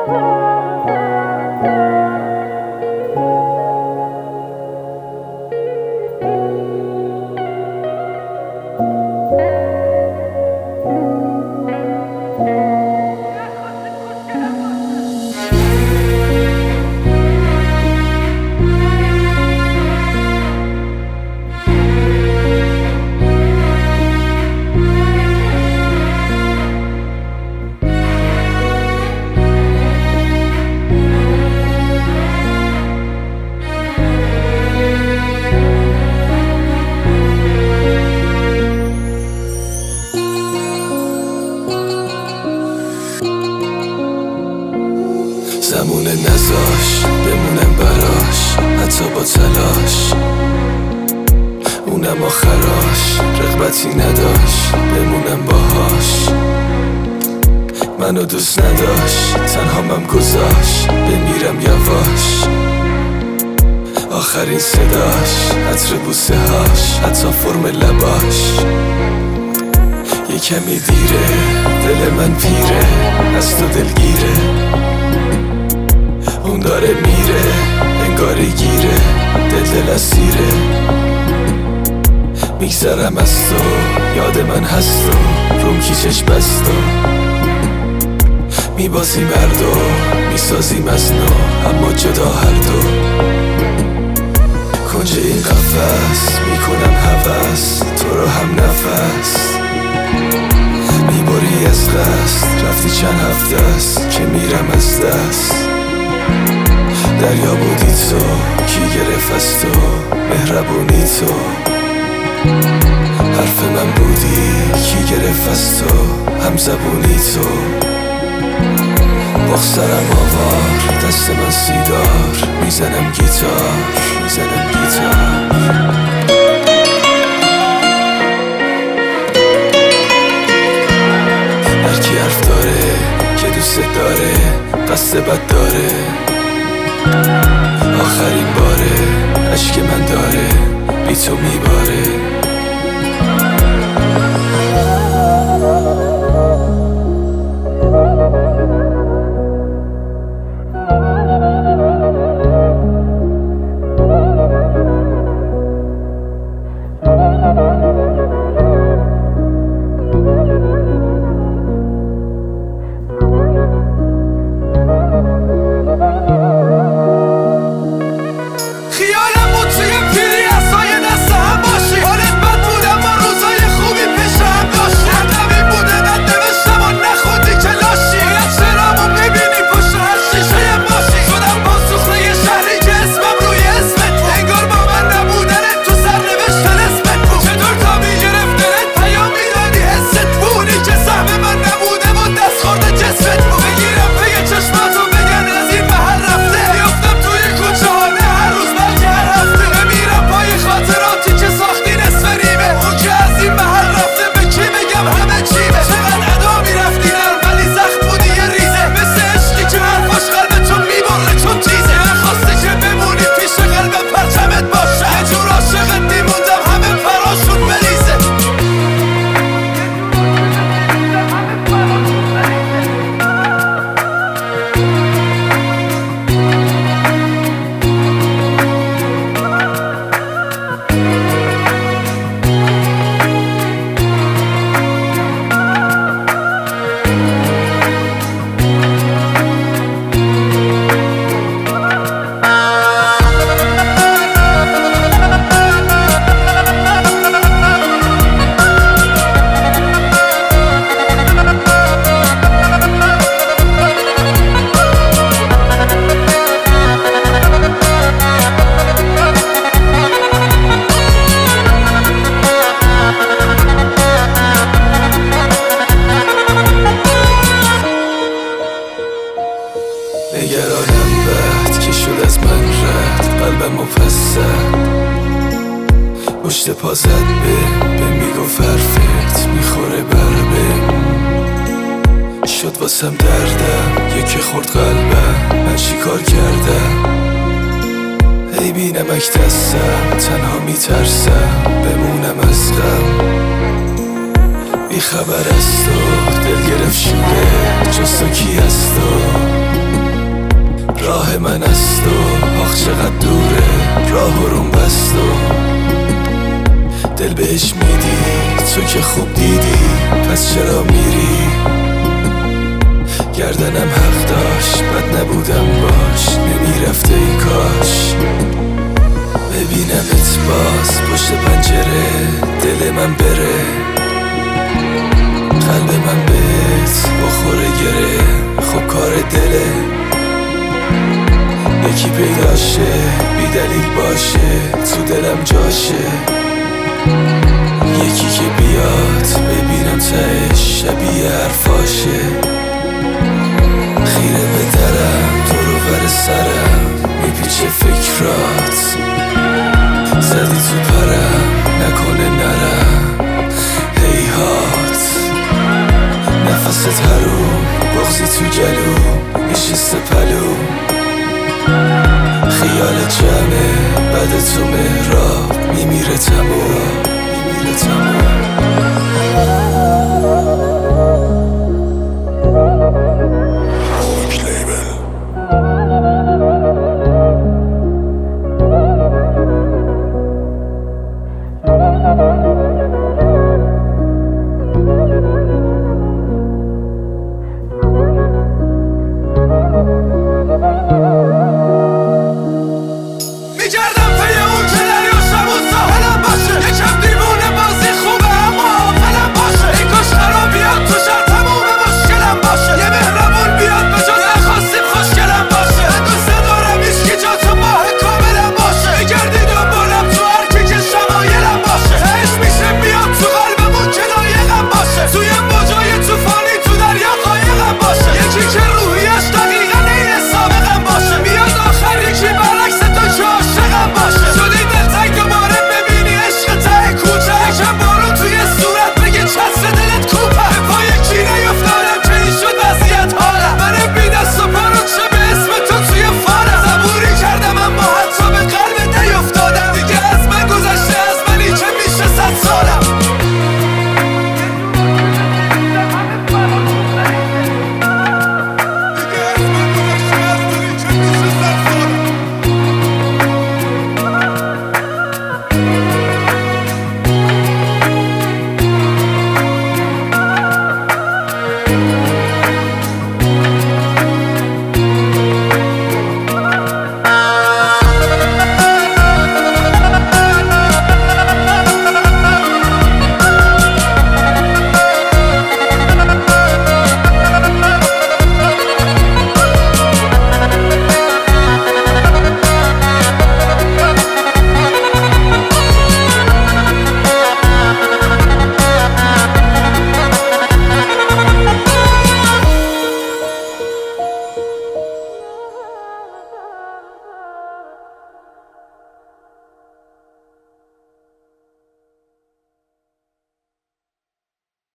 زمونه نذاش بمونم براش حتی با تلاش، اونم آخراش رغبتی نداشت بمونم باهاش. منو دوست نداشت تنهامم گذاشت بمیرم یواش. آخرین صداش عطر بوسه هاش حتی فرم لباش. یه کمی دیره دل من پیره از تو دلگیره. اون داره میره انگاری گیره دل اسیره. میگذرم از تو یاد من هست و روم کیچش بست و میبازیم هر دو میسازیم از نو اما جدا هر دو. کنج این قفس میکنم هوس تو رو هم نفس. میبری از قصد رفتی چند هفته است که میرم از دست. دریا بودی تو کی گرفت از تو مهربونی تو. حرف من بودی کی گرفت از تو هم زبونی تو. بخسرم آوار دست من سیگار میزنم گیتار میزنم گیتار. هرکی حرف داره که دوست داره قصد بد داره. آخرین باره عشق من داره بی تو میباره. نگرانم بعد که شد از من رد قلبم و پس زد. پشت پا زد به میگفت حرفت میخوره بربه. شد واسم دردم یکی خورد قلبم من چی کار کردم. ای بی نمک دستم تنها میترسم بمونم از غم. بی خبر از تو دل گرفت شوره جز تو کی از تو. چقدر دوره، راه روم بست و دل بهش میدی. تو که خوب دیدی پس چرا میری؟ گردنم حق داشت بد نبودم باش، نمیرفته ای کاش ببینمت باز پشت پنجره. دل من بره، قلب من بهت بخوره گره. خب کار دله، یکی پیداشه بی دلیل باشه تو دلم جاشه. یکی که بیاد ببینم تهش شبیه حرفاشه. خیره به درم دور و بر سرم میپیچه فکرات. زدی تو پرم نکنه نرم هیهات. نفست حروم بغزی تو گلوم نشسته پلوم. خیال جمعه بعد تو مهراب میمیره تموم.